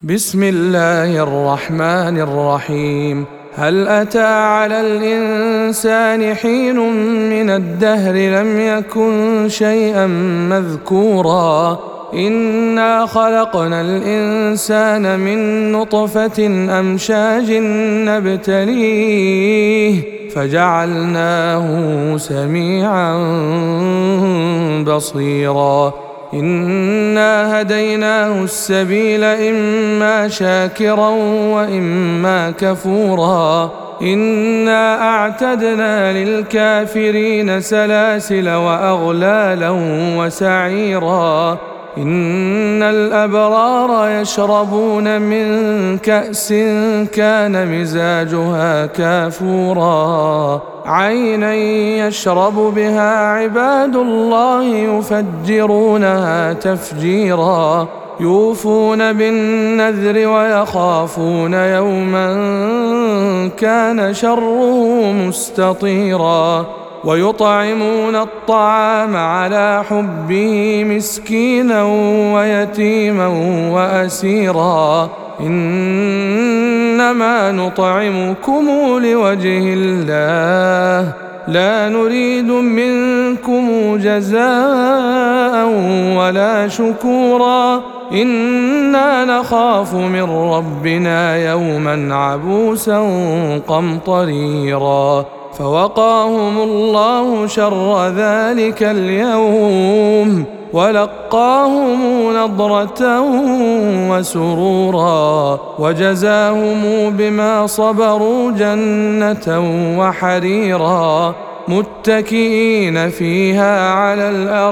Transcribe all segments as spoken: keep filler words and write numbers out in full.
بسم الله الرحمن الرحيم. هل أتى على الإنسان حين من الدهر لم يكن شيئا مذكورا إنا خلقنا الإنسان من نطفة أمشاج نبتليه فجعلناه سميعا بصيرا إنا هديناه السبيل إما شاكرا وإما كفورا إنا أعتدنا للكافرين سلاسل وأغلالا وسعيرا إن الأبرار يشربون من كأس كان مزاجها كافورا عينا يشرب بها عباد الله يفجرونها تفجيرا يوفون بالنذر ويخافون يوما كان شره مستطيرا ويطعمون الطعام على حبه مسكينا ويتيما وأسيرا إنما نطعمكم لوجه الله لا نريد منكم جزاء ولا شكورا إنا نخاف من ربنا يوما عبوسا قمطريرا فوقاهم الله شر ذلك اليوم ولقاهم نضرة وسرورا وجزاهم بما صبروا جنة وحريرا متكئين فيها على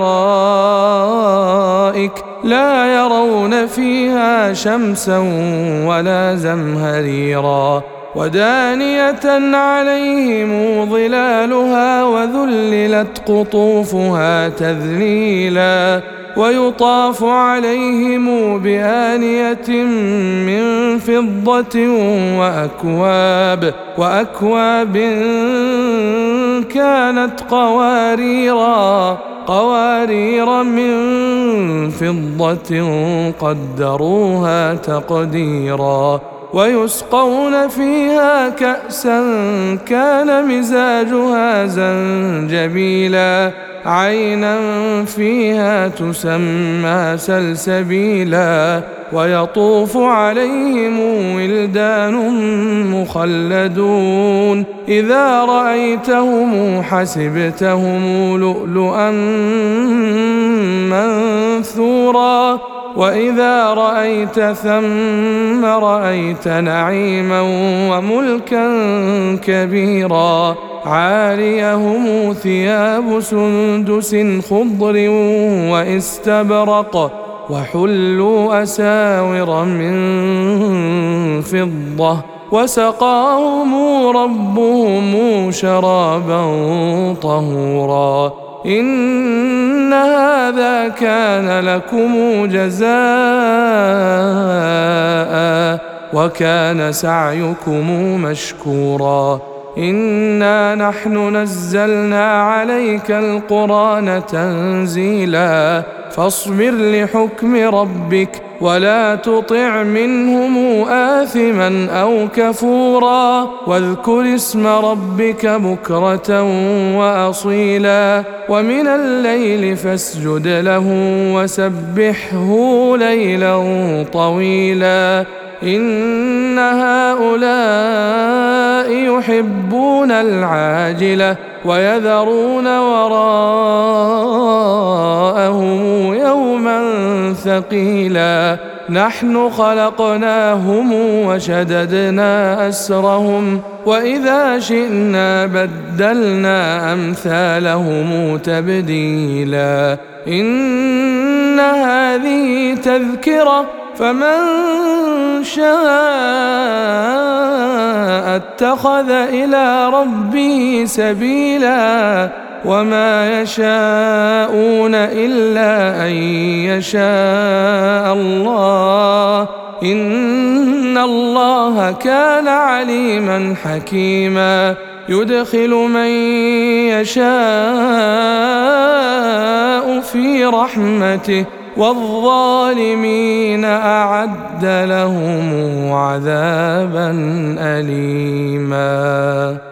الأرائك لا يرون فيها شمسا ولا زمهريرا ودانية عليهم ظلالها وذللت قطوفها تذليلا ويطاف عليهم بآنية من فضة وأكواب وأكواب كانت قواريرا قوارير من فضة قدروها تقديرا ويسقون فيها كأسا كان مزاجها زنجبيلا عينا فيها تسمى سلسبيلا ويطوف عليهم ولدان مخلدون إذا رأيتهم حسبتهم لؤلؤا منثورا وإذا رأيت ثم رأيت نعيما وملكا كبيرا عاليهم ثياب سندس خضر واستبرق وحلوا أساور من فضة وسقاهم ربهم شرابا طهورا إن هذا كان لكم جزاء وكان سعيكم مشكورا إنا نحن نزلنا عليك القرآن تنزيلا فاصبر لحكم ربك ولا تطع منهم آثما أو كفورا واذكر اسم ربك بكرة وأصيلا ومن الليل فاسجد له وسبحه ليلا طويلا إن هؤلاء يحبون العاجلة ويذرون وراءهم يوما ثقيلا نحن خلقناهم وشددنا أسرهم وإذا شئنا بدلنا أمثالهم تبديلا إن هذه تذكرة فمن شاء اتخذ إلى ربه سبيلا وما يشاءون إلا أن يشاء الله إن الله كان عليما حكيما يدخل من يشاء في رحمته والظالمين أعد لهم عذابا أليما.